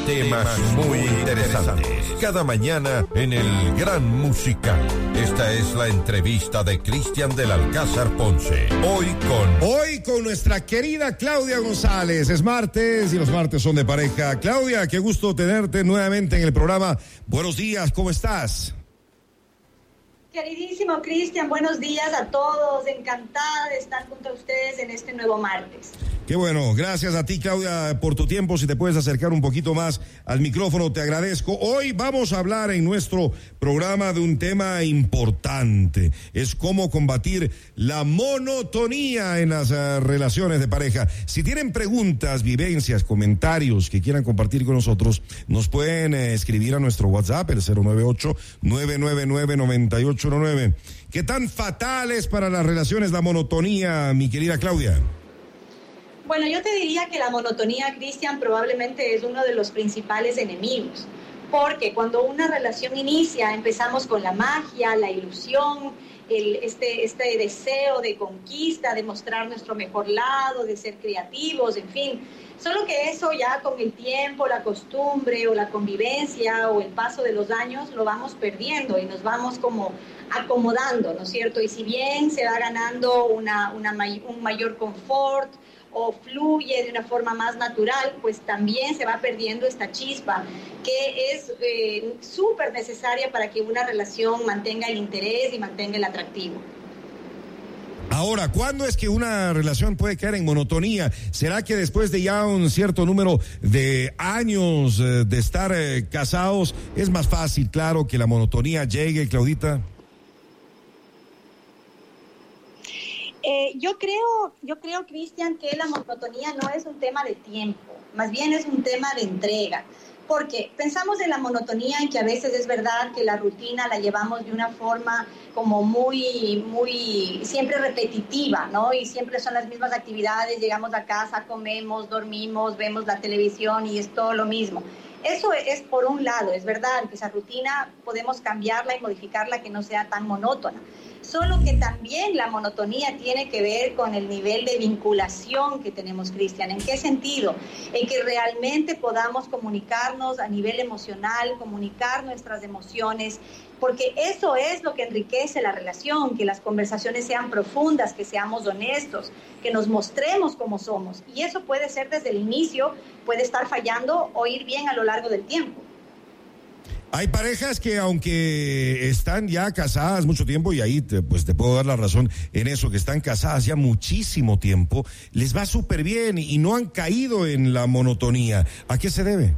temas muy interesantes. Cada mañana en el Gran Musical. Esta es la entrevista de Cristian del Alcázar Ponce. Hoy con nuestra querida Claudia González. Es martes y los martes son de pareja. Claudia, qué gusto tenerte nuevamente en el programa. Buenos días, ¿cómo estás? Queridísimo Cristian, buenos días a todos. Encantada de estar junto a ustedes en este nuevo martes. Qué bueno, gracias a ti, Claudia, por tu tiempo. Si te puedes acercar un poquito más al micrófono, te agradezco. Hoy vamos a hablar en nuestro programa de un tema importante. Es cómo combatir la monotonía en las relaciones de pareja. Si tienen preguntas, vivencias, comentarios que quieran compartir con nosotros, nos pueden escribir a nuestro WhatsApp, el 098-999-9819. ¿Qué tan fatal es para las relaciones la monotonía, mi querida Claudia? Bueno, yo te diría que la monotonía, Cristian, probablemente es uno de los principales enemigos, porque cuando una relación inicia, empezamos con la magia, la ilusión, este deseo de conquista, de mostrar nuestro mejor lado, de ser creativos, en fin. Solo que eso ya con el tiempo, la costumbre o la convivencia o el paso de los años lo vamos perdiendo y nos vamos como acomodando, ¿no es cierto? Y si bien se va ganando un mayor confort, o fluye de una forma más natural, pues también se va perdiendo esta chispa que es súper necesaria para que una relación mantenga el interés y mantenga el atractivo. Ahora, ¿cuándo es que una relación puede caer en monotonía? ¿Será que después de ya un cierto número de años de estar casados es más fácil, claro, que la monotonía llegue, Claudita? Yo creo, Cristian, que la monotonía no es un tema de tiempo, más bien es un tema de entrega, porque pensamos en la monotonía en que a veces es verdad que la rutina la llevamos de una forma como muy siempre repetitiva, ¿no? Y siempre son las mismas actividades, llegamos a casa, comemos, dormimos, vemos la televisión y es todo lo mismo. Eso es por un lado, es verdad que esa rutina podemos cambiarla y modificarla que no sea tan monótona. Solo que también la monotonía tiene que ver con el nivel de vinculación que tenemos, Cristian. ¿En qué sentido? En que realmente podamos comunicarnos a nivel emocional, comunicar nuestras emociones, porque eso es lo que enriquece la relación, que las conversaciones sean profundas, que seamos honestos, que nos mostremos como somos. Y eso puede ser desde el inicio, puede estar fallando o ir bien a lo largo del tiempo. Hay parejas que aunque están ya casadas mucho tiempo, y ahí te puedo dar la razón en eso, que están casadas ya muchísimo tiempo, les va súper bien y no han caído en la monotonía. ¿A qué se debe?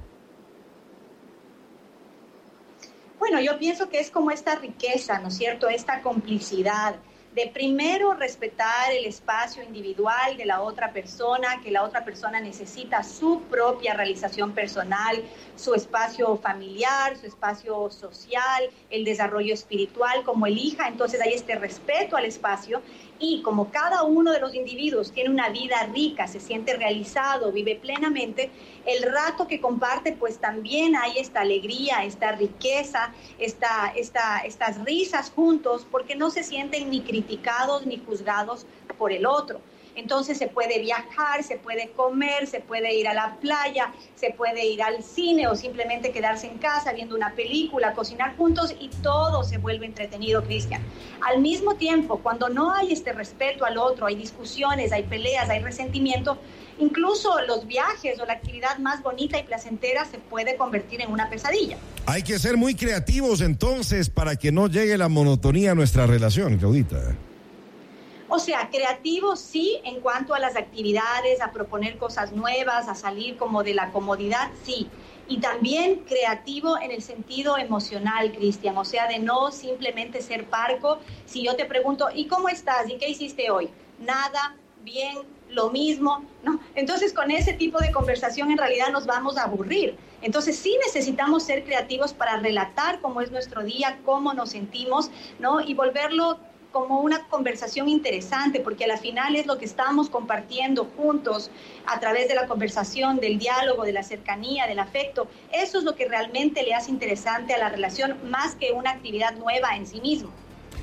Bueno, yo pienso que es como esta riqueza, ¿no es cierto? Esta complicidad de primero respetar el espacio individual de la otra persona, que la otra persona necesita su propia realización personal, su espacio familiar, su espacio social, el desarrollo espiritual, como elija. Entonces hay este respeto al espacio y como cada uno de los individuos tiene una vida rica, se siente realizado, vive plenamente, el rato que comparte, pues también hay esta alegría, esta riqueza, estas risas juntos, porque no se sienten ni criticados ni juzgados por el otro. Entonces se puede viajar, se puede comer, se puede ir a la playa, se puede ir al cine o simplemente quedarse en casa viendo una película, cocinar juntos y todo se vuelve entretenido, Cristian. Al mismo tiempo, cuando no hay este respeto al otro, hay discusiones, hay peleas, hay resentimiento, incluso los viajes o la actividad más bonita y placentera se puede convertir en una pesadilla. Hay que ser muy creativos entonces para que no llegue la monotonía a nuestra relación, Claudita. O sea, creativo sí en cuanto a las actividades, a proponer cosas nuevas, a salir como de la comodidad, sí. Y también creativo en el sentido emocional, Cristian, o sea, de no simplemente ser parco. Si yo te pregunto, ¿y cómo estás? ¿Y qué hiciste hoy? Nada, bien, lo mismo, ¿no? Entonces, con ese tipo de conversación en realidad nos vamos a aburrir. Entonces, sí necesitamos ser creativos para relatar cómo es nuestro día, cómo nos sentimos, ¿no? Y volverlo como una conversación interesante, porque a la final es lo que estamos compartiendo juntos a través de la conversación, del diálogo, de la cercanía, del afecto. Eso es lo que realmente le hace interesante a la relación, más que una actividad nueva en sí mismo.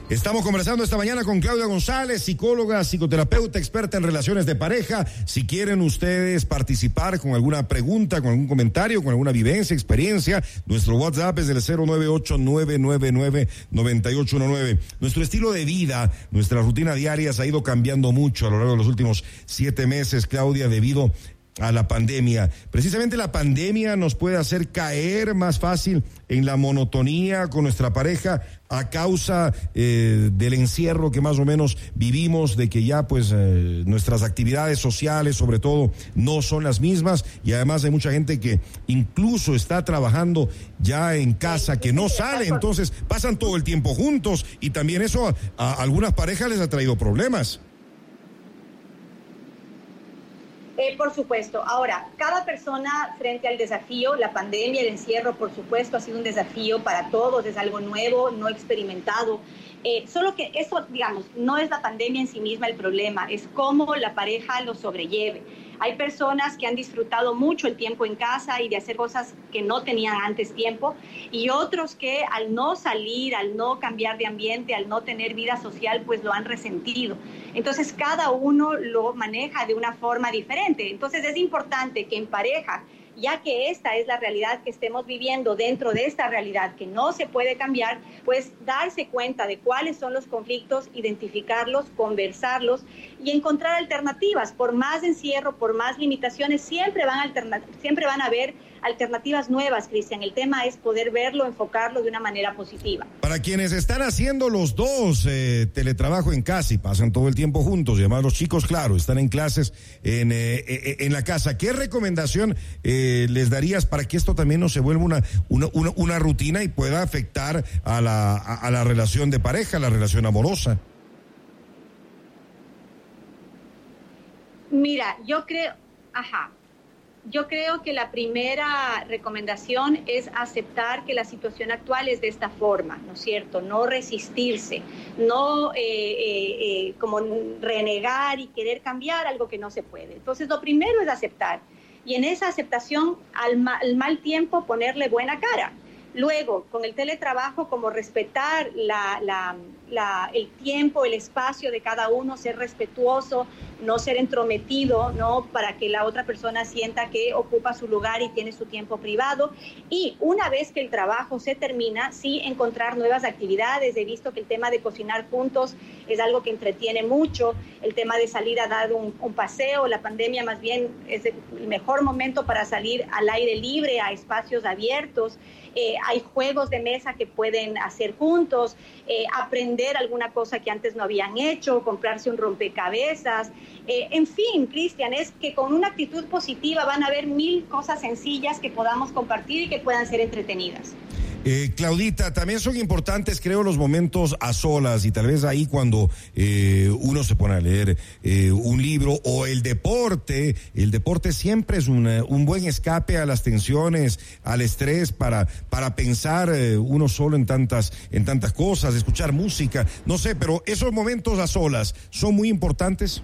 Estamos conversando esta mañana con Claudia González, psicóloga, psicoterapeuta, experta en relaciones de pareja. Si quieren ustedes participar con alguna pregunta, con algún comentario, con alguna vivencia, experiencia, nuestro WhatsApp es el 098-999-9819. Nuestro estilo de vida, nuestra rutina diaria se ha ido cambiando mucho a lo largo de los últimos 7 meses, Claudia, debido a la pandemia. Precisamente la pandemia nos puede hacer caer más fácil en la monotonía con nuestra pareja a causa del encierro que más o menos vivimos, de que ya pues nuestras actividades sociales sobre todo no son las mismas, y además hay mucha gente que incluso está trabajando ya en casa, que no sale, entonces pasan todo el tiempo juntos, y también eso a algunas parejas les ha traído problemas. Por supuesto. Ahora, cada persona frente al desafío, la pandemia, el encierro, por supuesto, ha sido un desafío para todos, es algo nuevo, no experimentado. Solo que eso, digamos, no es la pandemia en sí misma el problema, es cómo la pareja lo sobrelleve. Hay personas que han disfrutado mucho el tiempo en casa y de hacer cosas que no tenían antes tiempo, y otros que al no salir, al no cambiar de ambiente, al no tener vida social, pues lo han resentido. Entonces cada uno lo maneja de una forma diferente. Entonces es importante que en pareja, ya que esta es la realidad que estemos viviendo, dentro de esta realidad que no se puede cambiar, pues darse cuenta de cuáles son los conflictos, identificarlos, conversarlos y encontrar alternativas. Por más encierro, por más limitaciones, siempre van a haber alternativas nuevas, Cristian. El tema es poder verlo, enfocarlo de una manera positiva. Para quienes están haciendo los dos teletrabajo en casa y pasan todo el tiempo juntos, y además los chicos, claro, están en clases en la casa, ¿qué recomendación les darías para que esto también no se vuelva una rutina y pueda afectar a la relación de pareja, a la relación amorosa? Mira, yo creo que la primera recomendación es aceptar que la situación actual es de esta forma, ¿no es cierto? No resistirse, no como renegar y querer cambiar algo que no se puede. Entonces, lo primero es aceptar, y en esa aceptación al mal tiempo ponerle buena cara. Luego, con el teletrabajo, como respetar el tiempo, el espacio de cada uno, ser respetuoso, no ser entrometido, ¿no? Para que la otra persona sienta que ocupa su lugar y tiene su tiempo privado. Y una vez que el trabajo se termina, sí encontrar nuevas actividades. He visto que el tema de cocinar juntos es algo que entretiene mucho. El tema de salir a dar un paseo, la pandemia más bien es el mejor momento para salir al aire libre, a espacios abiertos. Hay juegos de mesa que pueden hacer juntos, aprender alguna cosa que antes no habían hecho, comprarse un rompecabezas. En fin, Cristian, es que con una actitud positiva van a haber 1000 cosas sencillas que podamos compartir y que puedan ser entretenidas. Claudita, también son importantes, creo, los momentos a solas, y tal vez ahí cuando uno se pone a leer un libro, o el deporte siempre es un buen escape a las tensiones, al estrés, para pensar uno solo en tantas cosas, escuchar música, no sé, pero esos momentos a solas son muy importantes.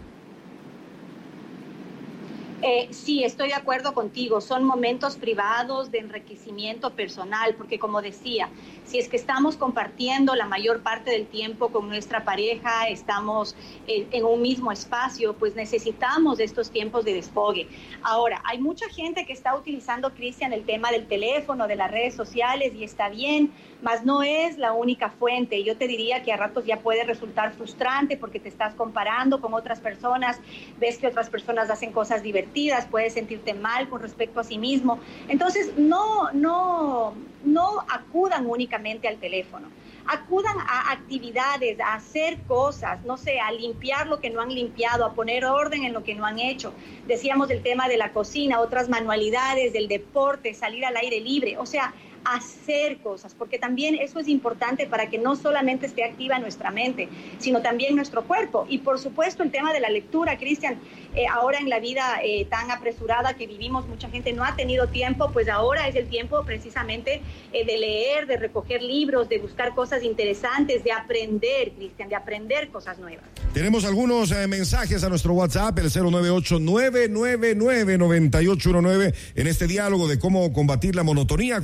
Sí, estoy de acuerdo contigo. Son momentos privados de enriquecimiento personal, porque como decía, si es que estamos compartiendo la mayor parte del tiempo con nuestra pareja, estamos en un mismo espacio, pues necesitamos estos tiempos de desfogue. Ahora, hay mucha gente que está utilizando, Cristian, el tema del teléfono, de las redes sociales, y está bien, mas no es la única fuente. Yo te diría que a ratos ya puede resultar frustrante porque te estás comparando con otras personas, ves que otras personas hacen cosas divertidas, puedes sentirte mal con respecto a sí mismo. Entonces, no acudan únicamente al teléfono. Acudan a actividades, a hacer cosas, no sé, a limpiar lo que no han limpiado, a poner orden en lo que no han hecho. Decíamos el tema de la cocina, otras manualidades, del deporte, salir al aire libre, o sea, hacer cosas, porque también eso es importante para que no solamente esté activa nuestra mente, sino también nuestro cuerpo. Y por supuesto el tema de la lectura, Cristian, ahora en la vida tan apresurada que vivimos, mucha gente no ha tenido tiempo, pues ahora es el tiempo precisamente de leer, de recoger libros, de buscar cosas interesantes, de aprender, Cristian, de aprender cosas nuevas. Tenemos algunos mensajes a nuestro WhatsApp, el 098-999-9819, en este diálogo de cómo combatir la monotonía con Claudia González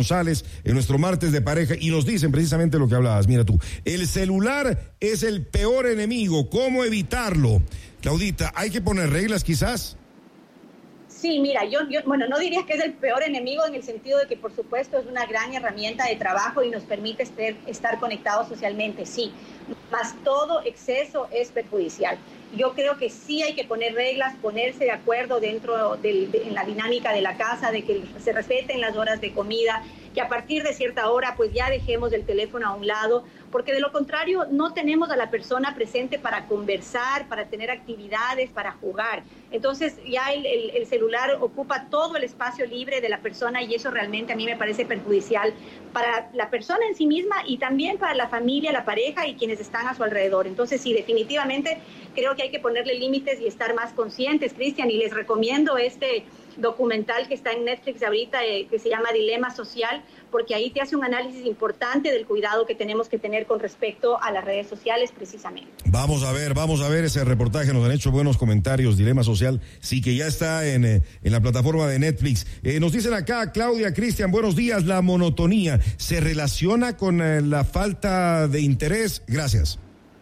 González en nuestro martes de pareja y nos dicen precisamente lo que hablabas. Mira tú, el celular es el peor enemigo. ¿Cómo evitarlo? Claudita, ¿hay que poner reglas quizás? Sí, mira, bueno, no diría que es el peor enemigo en el sentido de que, por supuesto, es una gran herramienta de trabajo y nos permite estar conectados socialmente, sí, mas todo exceso es perjudicial. Yo creo que sí hay que poner reglas, ponerse de acuerdo en la dinámica de la casa, de que se respeten las horas de comida, que a partir de cierta hora pues ya dejemos el teléfono a un lado, porque de lo contrario no tenemos a la persona presente para conversar, para tener actividades, para jugar. Entonces ya el celular ocupa todo el espacio libre de la persona y eso realmente a mí me parece perjudicial para la persona en sí misma y también para la familia, la pareja y quienes están a su alrededor. Entonces sí, definitivamente creo que hay que ponerle límites y estar más conscientes, Cristian, y les recomiendo este documental que está en Netflix ahorita que se llama Dilema Social, porque ahí te hace un análisis importante del cuidado que tenemos que tener con respecto a las redes sociales precisamente. Vamos a ver ese reportaje, nos han hecho buenos comentarios, Dilema Social, sí que ya está en la plataforma de Netflix. Nos dicen acá, Claudia, Cristian, buenos días, la monotonía, ¿se relaciona con la falta de interés? Gracias.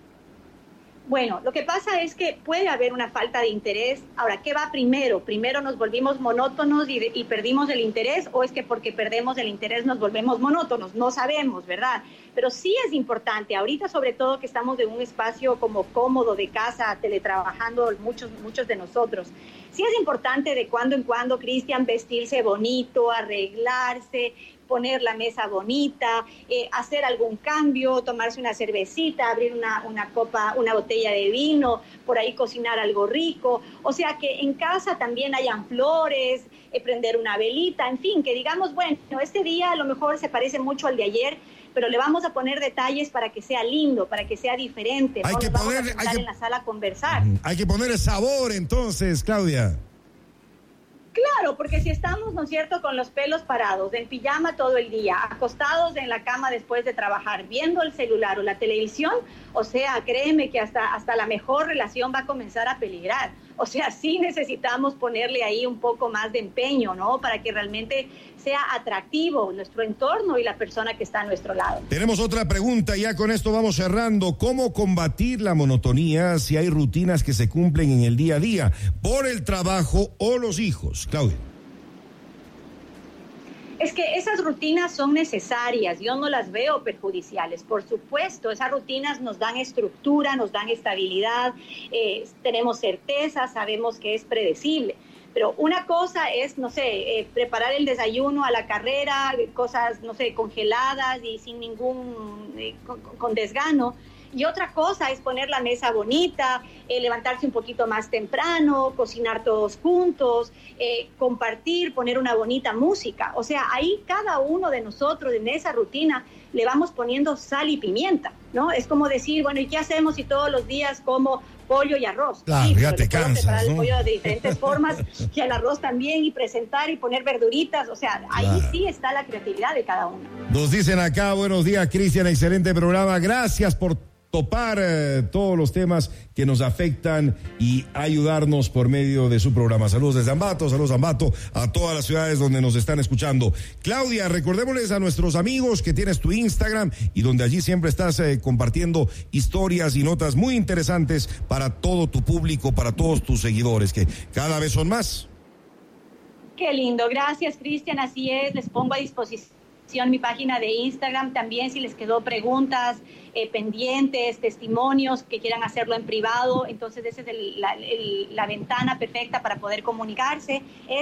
Bueno, lo que pasa es que puede haber una falta de interés. Ahora, ¿qué va primero? ¿Primero nos volvimos monótonos y perdimos el interés? ¿O es que porque perdemos el interés nos volvemos monótonos? No sabemos, ¿verdad? Pero sí es importante, ahorita sobre todo que estamos en un espacio como cómodo de casa, teletrabajando muchos de nosotros. Sí es importante de cuando en cuando, Cristian, vestirse bonito, arreglarse, poner la mesa bonita, hacer algún cambio, tomarse una cervecita, abrir una copa, una botella de vino, por ahí cocinar algo rico. O sea, que en casa también hayan flores, prender una velita, en fin, que digamos, bueno, este día a lo mejor se parece mucho al de ayer, pero le vamos a poner detalles para que sea lindo, para que sea diferente. Hay que vamos a sentar en la sala a conversar. Hay que poner el sabor entonces, Claudia. Claro, porque si estamos, ¿no es cierto?, con los pelos parados, en pijama todo el día, acostados en la cama después de trabajar, viendo el celular o la televisión, o sea, créeme que hasta la mejor relación va a comenzar a peligrar. O sea, sí necesitamos ponerle ahí un poco más de empeño, ¿no?, para que realmente sea atractivo nuestro entorno y la persona que está a nuestro lado. Tenemos otra pregunta, ya con esto vamos cerrando. ¿Cómo combatir la monotonía si hay rutinas que se cumplen en el día a día por el trabajo o los hijos? Claudia. Es que esas rutinas son necesarias, yo no las veo perjudiciales, por supuesto, esas rutinas nos dan estructura, nos dan estabilidad, tenemos certeza, sabemos que es predecible, pero una cosa es, no sé, preparar el desayuno a la carrera, cosas, no sé, congeladas y sin ningún, con desgano. Y otra cosa es poner la mesa bonita, levantarse un poquito más temprano, cocinar todos juntos, compartir, poner una bonita música. O sea, ahí cada uno de nosotros en esa rutina le vamos poniendo sal y pimienta, ¿no? Es como decir, bueno, ¿y qué hacemos si todos los días como pollo y arroz? Claro, sí, ya te cansas, preparar ¿no? El pollo de diferentes formas y el arroz también y presentar y poner verduritas. O sea, ahí sí está la creatividad de cada uno. Nos dicen acá, buenos días, Cristian, excelente programa. Gracias por topar todos los temas que nos afectan y ayudarnos por medio de su programa. Saludos desde Ambato, a todas las ciudades donde nos están escuchando. Claudia, recordémosles a nuestros amigos que tienes tu Instagram y donde allí siempre estás compartiendo historias y notas muy interesantes para todo tu público, para todos tus seguidores, que cada vez son más. Qué lindo, gracias, Cristian, así es, les pongo a disposición mi página de Instagram, también si les quedó preguntas, pendientes, testimonios, que quieran hacerlo en privado, entonces esa es la ventana perfecta para poder comunicarse, es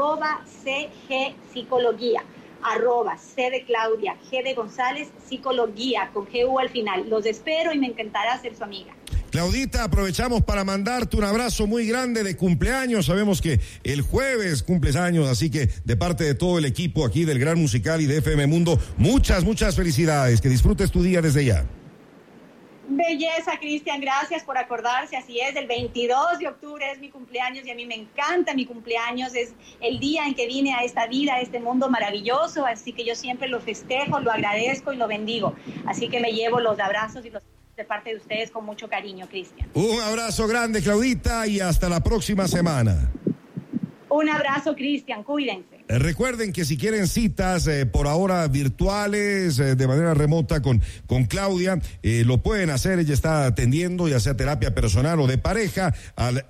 @CG @C de Claudia, G de González, Psicología, con GU al final. Los espero y me encantará ser su amiga. Claudita, aprovechamos para mandarte un abrazo muy grande de cumpleaños. Sabemos que el jueves cumples años, así que de parte de todo el equipo aquí del Gran Musical y de FM Mundo, muchas felicidades. Que disfrutes tu día desde ya. Belleza, Cristian, gracias por acordarse, así es, el 22 de octubre es mi cumpleaños y a mí me encanta mi cumpleaños, es el día en que vine a esta vida, a este mundo maravilloso, así que yo siempre lo festejo, lo agradezco y lo bendigo, así que me llevo los abrazos y los de parte de ustedes con mucho cariño, Cristian. Un abrazo grande, Claudita, y hasta la próxima semana. Un abrazo, Cristian, cuídense. Recuerden que si quieren citas por ahora virtuales, de manera remota con Claudia, lo pueden hacer. Ella está atendiendo, ya sea terapia personal o de pareja, al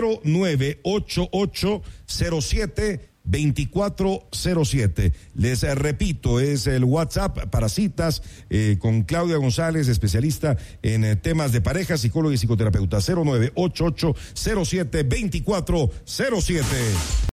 0988072407. Les repito, es el WhatsApp para citas con Claudia González, especialista en temas de pareja, psicóloga y psicoterapeuta. 0988072407.